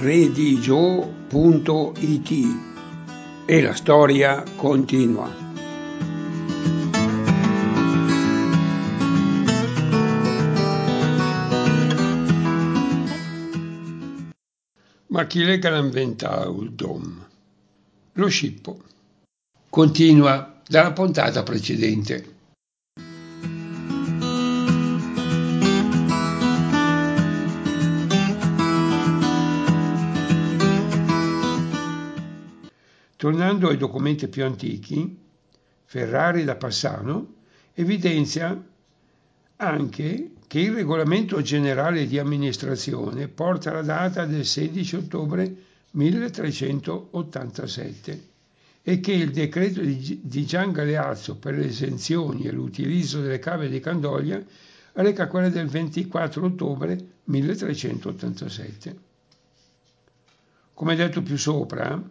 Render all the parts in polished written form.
redigio.it e la storia continua. Ma chi lega l'inventa il dom? Lo scippo. Continua dalla puntata precedente. Tornando ai documenti più antichi, Ferrari da Passano evidenzia anche che il regolamento generale di amministrazione porta la data del 16 ottobre 1387 e che il decreto di Gian Galeazzo per le esenzioni e l'utilizzo delle cave di Candoglia reca quella del 24 ottobre 1387. Come detto più sopra,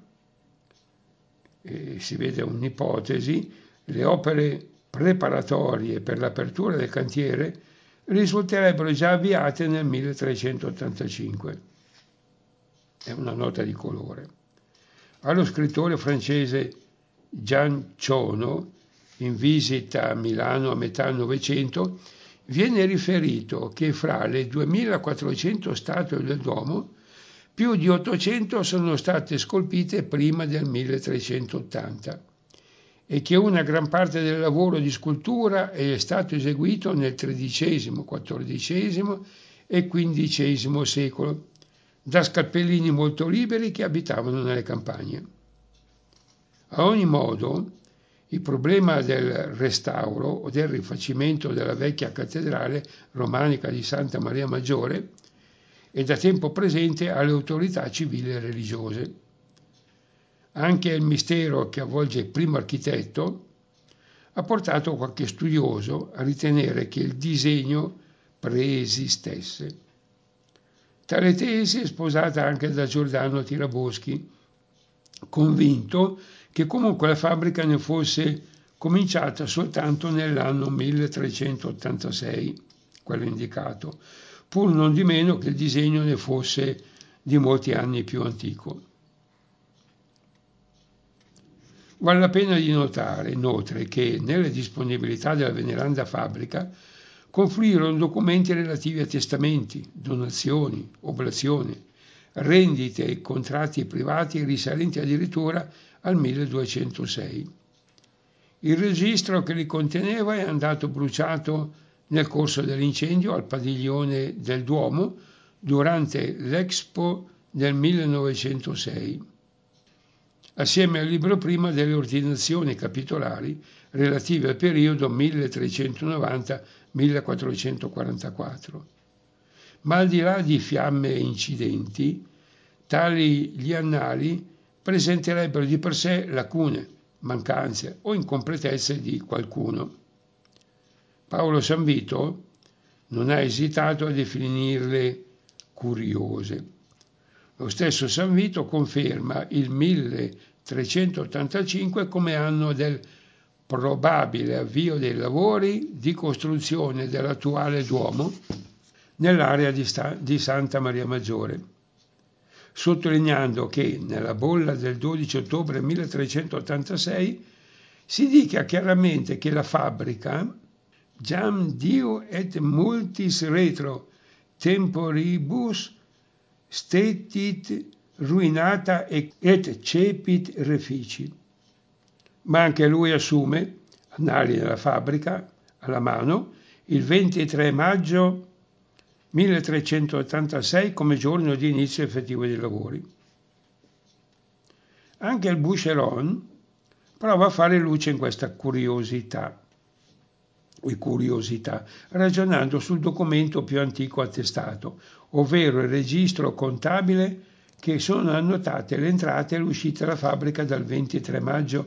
si vede un'ipotesi, le opere preparatorie per l'apertura del cantiere risulterebbero già avviate nel 1385. È una nota di colore. Allo scrittore francese Jean Ciono, in visita a Milano a metà Novecento, viene riferito che fra le 2400 statue del Duomo più di 800 sono state scolpite prima del 1380 e che una gran parte del lavoro di scultura è stato eseguito nel XIII, XIV e XV secolo da scalpellini molto liberi che abitavano nelle campagne. A ogni modo, il problema del restauro o del rifacimento della vecchia cattedrale romanica di Santa Maria Maggiore è da tempo presente alle autorità civili e religiose. Anche il mistero che avvolge il primo architetto ha portato qualche studioso a ritenere che il disegno preesistesse. Tale tesi è sposata anche da Giordano Tiraboschi, convinto che comunque la fabbrica ne fosse cominciata soltanto nell'anno 1386, quello indicato, pur non di meno che il disegno ne fosse di molti anni più antico. Vale la pena di notare, inoltre, che nelle disponibilità della veneranda fabbrica confluirono documenti relativi a testamenti, donazioni, oblazioni, rendite e contratti privati risalenti addirittura al 1206. Il registro che li conteneva è andato bruciato nel corso dell'incendio al padiglione del Duomo durante l'Expo del 1906, assieme al libro prima delle ordinazioni capitolari relative al periodo 1390-1444. Ma al di là di fiamme e incidenti, tali gli annali presenterebbero di per sé lacune, mancanze o incompletezze di qualcuno. Paolo Sanvito non ha esitato a definirle curiose. Lo stesso Sanvito conferma il 1385 come anno del probabile avvio dei lavori di costruzione dell'attuale Duomo nell'area di Santa Maria Maggiore, sottolineando che nella bolla del 12 ottobre 1386 si dica chiaramente che la fabbrica jam dio et multis retro temporibus stetit ruinata et cepit refici. Ma anche lui assume, annali della fabbrica alla mano, il 23 maggio 1386 come giorno di inizio effettivo dei lavori. Anche il Boucheron prova a fare luce in questa curiosità, ragionando sul documento più antico attestato, ovvero il registro contabile che sono annotate le entrate e le uscite dalla fabbrica dal 23 maggio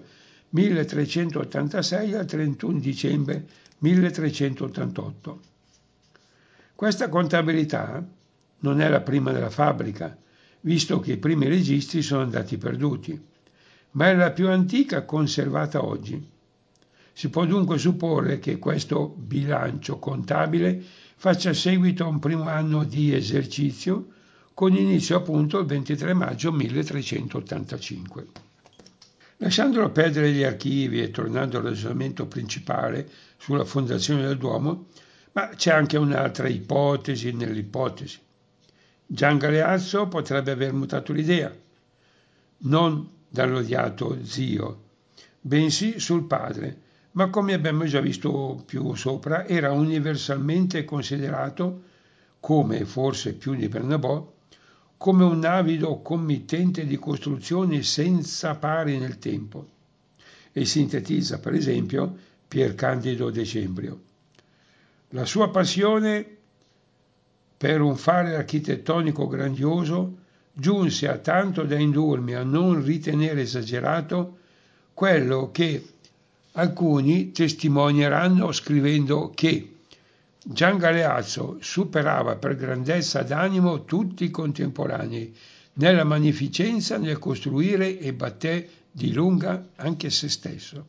1386 al 31 dicembre 1388. Questa contabilità non è la prima della fabbrica, visto che i primi registri sono andati perduti, ma è la più antica conservata oggi. Si può dunque supporre che questo bilancio contabile faccia seguito a un primo anno di esercizio con inizio appunto il 23 maggio 1385. Lasciando perdere gli archivi e tornando al ragionamento principale sulla fondazione del Duomo, ma c'è anche un'altra ipotesi nell'ipotesi. Gian Galeazzo potrebbe aver mutato l'idea, non dall'odiato zio, bensì sul padre, ma come abbiamo già visto più sopra, era universalmente considerato, come forse più di Bernabò, come un avido committente di costruzioni senza pari nel tempo, e sintetizza per esempio Pier Candido Decembrio. La sua passione per un fare architettonico grandioso giunse a tanto da indurmi a non ritenere esagerato quello che alcuni testimonieranno scrivendo che Gian Galeazzo superava per grandezza d'animo tutti i contemporanei, nella magnificenza nel costruire e batté di lunga anche se stesso.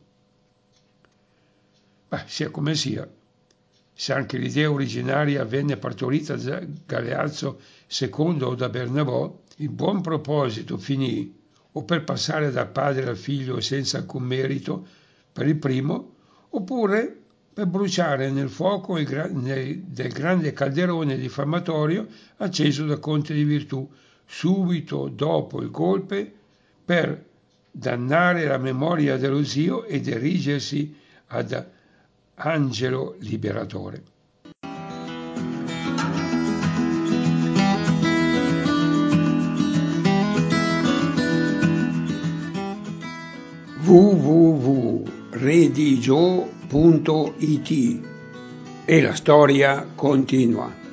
Ma sia come sia, se anche l'idea originaria venne partorita da Galeazzo II o da Bernabò, il buon proposito finì o per passare dal padre al figlio senza alcun merito per il primo, oppure per bruciare nel fuoco del grande calderone diffamatorio acceso da Conte di Virtù subito dopo il golpe, per dannare la memoria dello zio ed erigersi ad angelo liberatore. www.redigio.it e la storia continua.